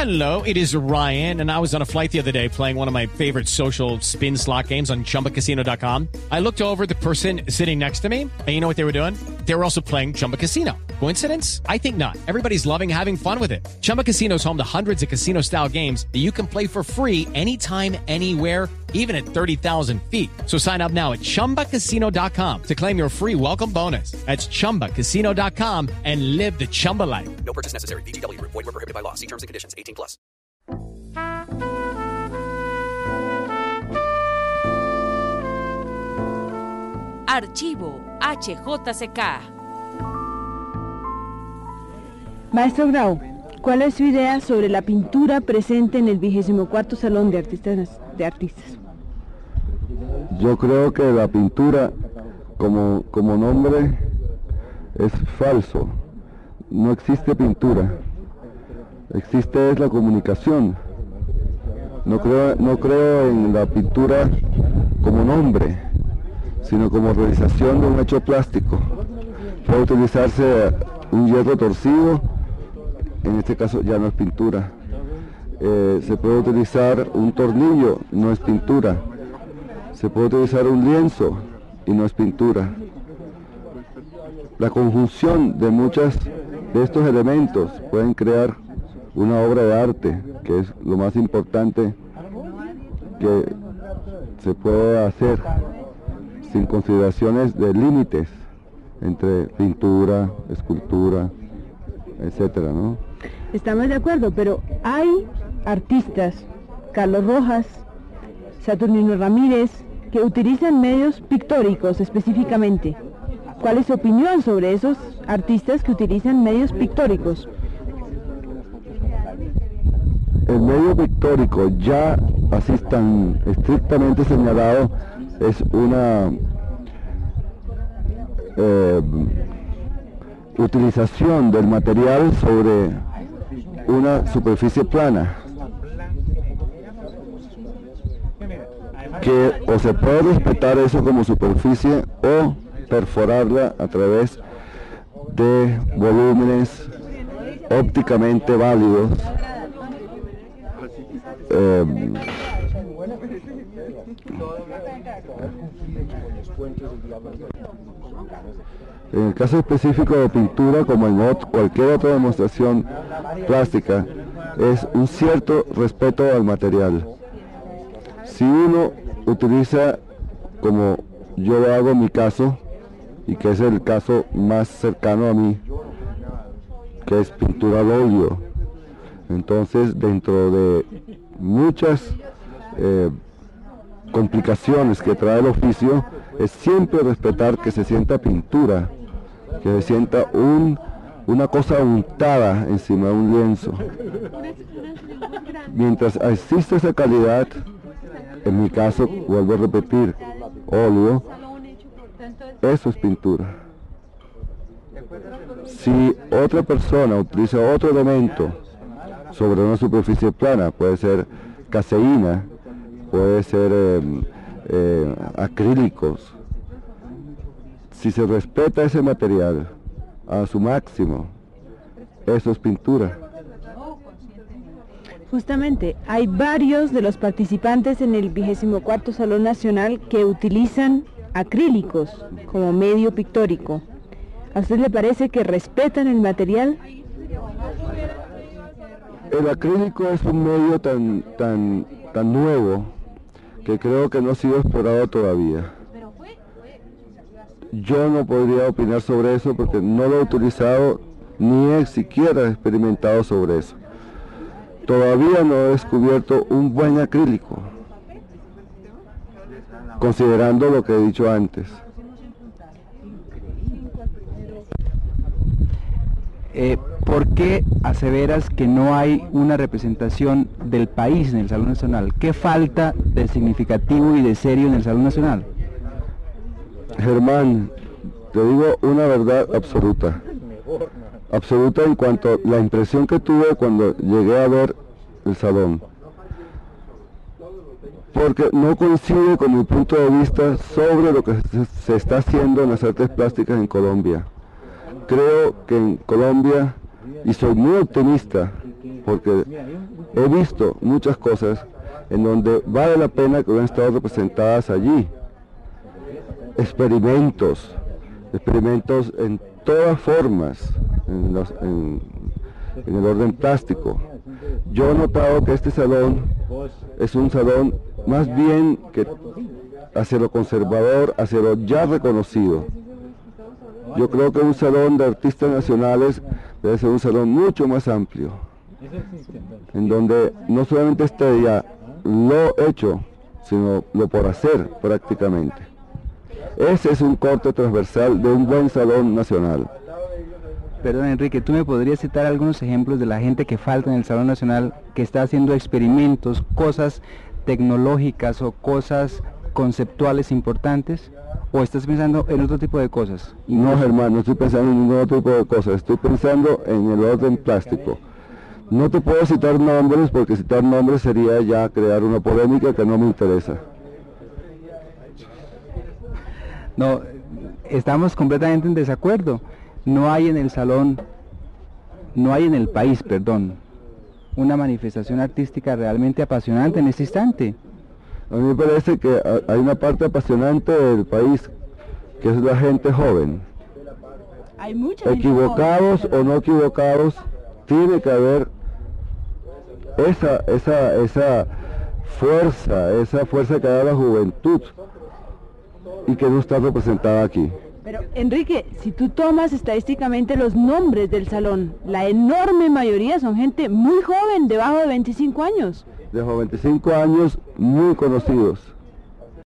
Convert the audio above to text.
Hello, it is Ryan, and I was on a flight the other day playing one of my favorite social spin slot games on ChumbaCasino.com. I looked over at the person sitting next to me, and you know what they were doing? They were also playing Chumba Casino. Coincidence? I think not. Everybody's loving having fun with it. Chumba Casino is home to hundreds of casino-style games that you can play for free anytime, anywhere, even at 30,000 feet. So sign up now at ChumbaCasino.com to claim your free welcome bonus. That's ChumbaCasino.com and live the Chumba life. No purchase necessary. VGW. Void where prohibited by law. See terms and conditions. 18+. Archivo HJCK. Maestro Grau, ¿cuál es su idea sobre la pintura presente en el 24º Salón de Artistas? Yo creo que la pintura como nombre es falso. No existe pintura. Existe es la comunicación. No creo en la pintura como nombre, sino como realización de un hecho plástico. Puede utilizarse un hierro torcido, en este caso ya no es pintura. Se puede utilizar un tornillo, no es pintura. Se puede utilizar un lienzo y no es pintura. La conjunción de muchos de estos elementos pueden crear una obra de arte, que es lo más importante que se puede hacer, sin consideraciones de límites entre pintura, escultura, etcétera, ¿no? Estamos de acuerdo, pero hay artistas, Carlos Rojas, Saturnino Ramírez, que utilizan medios pictóricos específicamente. ¿Cuál es su opinión sobre esos artistas que utilizan medios pictóricos? El medio pictórico, ya así tan estrictamente señalado, es una utilización del material sobre una superficie plana, que o se puede respetar eso como superficie o perforarla a través de volúmenes ópticamente válidos. En el caso específico de pintura, como en cualquier otra demostración plástica, es un cierto respeto al material. Si uno utiliza, como yo lo hago en mi caso, y que es el caso más cercano a mí, que es pintura al óleo, entonces dentro de muchas complicaciones que trae el oficio, es siempre respetar que se sienta pintura, que se sienta una cosa untada encima de un lienzo. Mientras existe esa calidad, en mi caso, vuelvo a repetir, óleo, eso es pintura. Si otra persona utiliza otro elemento sobre una superficie plana, puede ser caseína, puede ser acrílicos, si se respeta ese material a su máximo, eso es pintura. Justamente, hay varios de los participantes en el 24º Salón Nacional que utilizan acrílicos como medio pictórico. ¿A usted le parece que respetan el material? El acrílico es un medio tan nuevo que creo que no ha sido explorado todavía. Yo no podría opinar sobre eso porque no lo he utilizado ni he siquiera experimentado sobre eso. Todavía no he descubierto un buen acrílico, considerando lo que he dicho antes. ¿Por qué aseveras que no hay una representación del país en el Salón Nacional? ¿Qué falta de significativo y de serio en el Salón Nacional? Germán, te digo una verdad absoluta. Absoluta en cuanto a la impresión que tuve cuando llegué a ver el salón. Porque no coincide con mi punto de vista sobre lo que se está haciendo en las artes plásticas en Colombia. Creo que en Colombia, y soy muy optimista, porque he visto muchas cosas en donde vale la pena que hubieran estado representadas allí. Experimentos en todas formas, en el orden plástico. Yo he notado que este salón es un salón más bien que hacia lo conservador, hacia lo ya reconocido. Yo creo que un salón de artistas nacionales debe ser un salón mucho más amplio, en donde no solamente esté ya lo hecho, sino lo por hacer prácticamente. Ese es un corte transversal de un buen salón nacional. Perdón, Enrique, ¿tú me podrías citar algunos ejemplos de la gente que falta en el Salón Nacional, que está haciendo experimentos, cosas tecnológicas o cosas conceptuales importantes? ¿O estás pensando en otro tipo de cosas? No, Germán, no estoy pensando en ningún otro tipo de cosas, estoy pensando en el orden plástico. No te puedo citar nombres porque citar nombres sería ya crear una polémica que no me interesa. No, estamos completamente en desacuerdo. No hay en el salón, no hay en el país, perdón, una manifestación artística realmente apasionante en este instante. A mí me parece que hay una parte apasionante del país, que es la gente joven. Hay mucha gente Equivocados joven. o no equivocados, tiene que haber esa fuerza que da la juventud y que no está representada aquí. Pero, Enrique, si tú tomas estadísticamente los nombres del salón, la enorme mayoría son gente muy joven, debajo de 25 años. De 25 años, muy conocidos.